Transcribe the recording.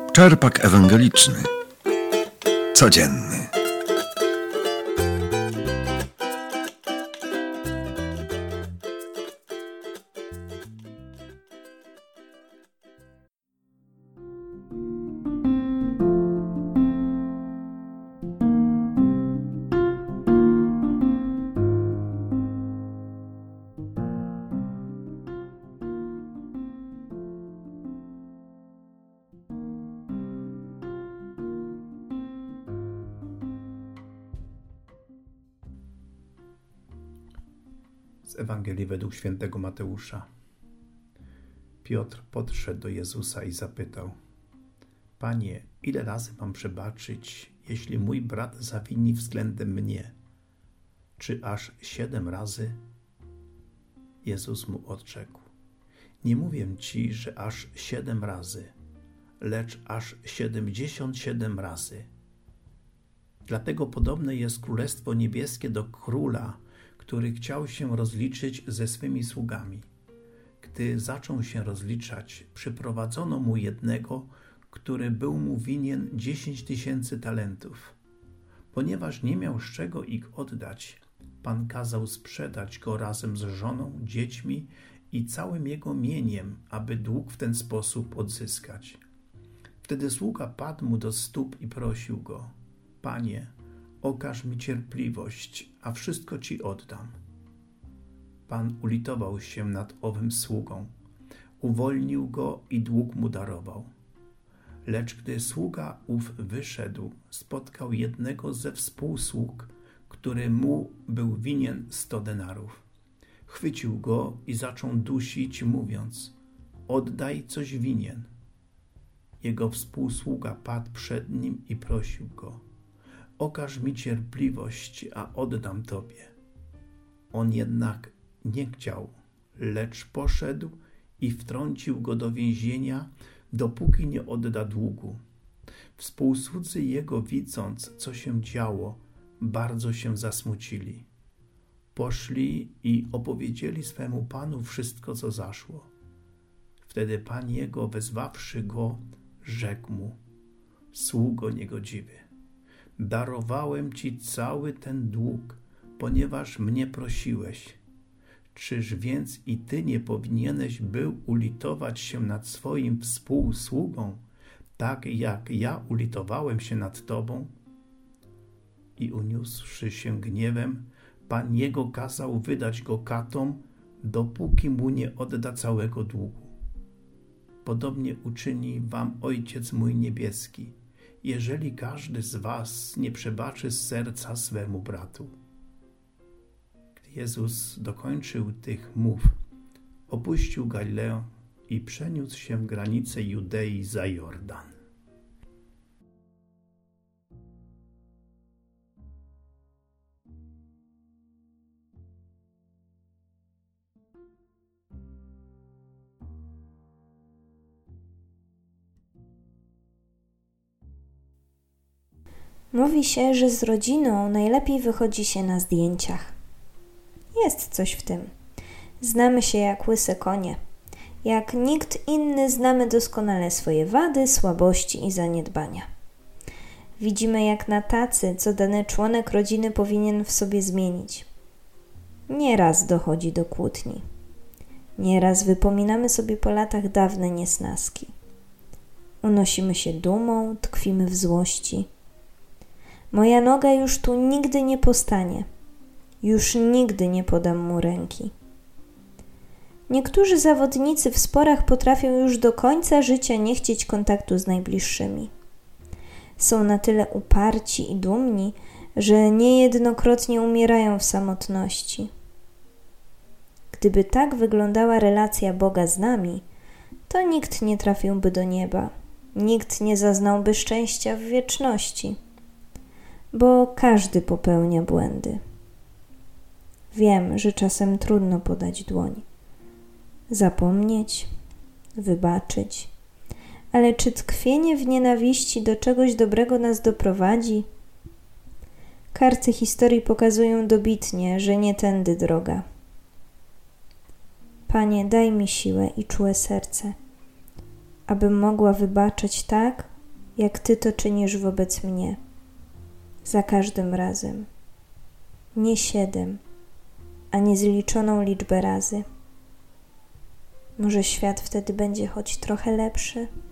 Czerpak ewangeliczny. Codzienny. Z Ewangelii według świętego Mateusza. Piotr podszedł do Jezusa i zapytał: Panie, ile razy mam przebaczyć, jeśli mój brat zawini względem mnie? Czy aż 7 razy? Jezus mu odrzekł: Nie mówię ci, że aż 7 razy, lecz aż 77 razy. Dlatego podobne jest Królestwo Niebieskie do króla, który chciał się rozliczyć ze swymi sługami. Gdy zaczął się rozliczać, przyprowadzono mu jednego, który był mu winien 10 000 talentów. Ponieważ nie miał z czego ich oddać, Pan kazał sprzedać go razem z żoną, dziećmi i całym jego mieniem, aby dług w ten sposób odzyskać. Wtedy sługa padł mu do stóp i prosił go: Panie, okaż mi cierpliwość, a wszystko ci oddam. Pan ulitował się nad owym sługą, uwolnił go i dług mu darował. Lecz gdy sługa ów wyszedł, spotkał jednego ze współsług, który mu był winien 100 denarów. Chwycił go i zaczął dusić, mówiąc: oddaj, coś winien. Jego współsługa padł przed nim i prosił go: okaż mi cierpliwość, a oddam tobie. On jednak nie chciał, lecz poszedł i wtrącił go do więzienia, dopóki nie odda długu. Współsłudzy jego, widząc, co się działo, bardzo się zasmucili. Poszli i opowiedzieli swemu panu wszystko, co zaszło. Wtedy pan jego, wezwawszy go, rzekł mu: sługo niegodziwy, darowałem ci cały ten dług, ponieważ mnie prosiłeś. Czyż więc i ty nie powinieneś był ulitować się nad swoim współsługą, tak jak ja ulitowałem się nad tobą? I uniósłszy się gniewem, pan jego kazał wydać go katom, dopóki mu nie odda całego długu. Podobnie uczyni wam Ojciec mój niebieski, jeżeli każdy z was nie przebaczy z serca swemu bratu. Gdy Jezus dokończył tych mów, opuścił Galileę i przeniósł się w granice Judei za Jordan. Mówi się, że z rodziną najlepiej wychodzi się na zdjęciach. Jest coś w tym. Znamy się jak łyse konie. Jak nikt inny znamy doskonale swoje wady, słabości i zaniedbania. Widzimy jak na tacy, co dany członek rodziny powinien w sobie zmienić. Nieraz dochodzi do kłótni. Nieraz wypominamy sobie po latach dawne niesnaski. Unosimy się dumą, tkwimy w złości. Moja noga już tu nigdy nie postanie. Już nigdy nie podam mu ręki. Niektórzy zawodnicy w sporach potrafią już do końca życia nie chcieć kontaktu z najbliższymi. Są na tyle uparci i dumni, że niejednokrotnie umierają w samotności. Gdyby tak wyglądała relacja Boga z nami, to nikt nie trafiłby do nieba, nikt nie zaznałby szczęścia w wieczności, bo każdy popełnia błędy. Wiem, że czasem trudno podać dłoń, zapomnieć, wybaczyć, ale czy tkwienie w nienawiści do czegoś dobrego nas doprowadzi? Karty historii pokazują dobitnie, że nie tędy droga. Panie, daj mi siłę i czułe serce, abym mogła wybaczać tak, jak Ty to czynisz wobec mnie. Za każdym razem. Nie 7, a niezliczoną liczbę razy. Może świat wtedy będzie choć trochę lepszy?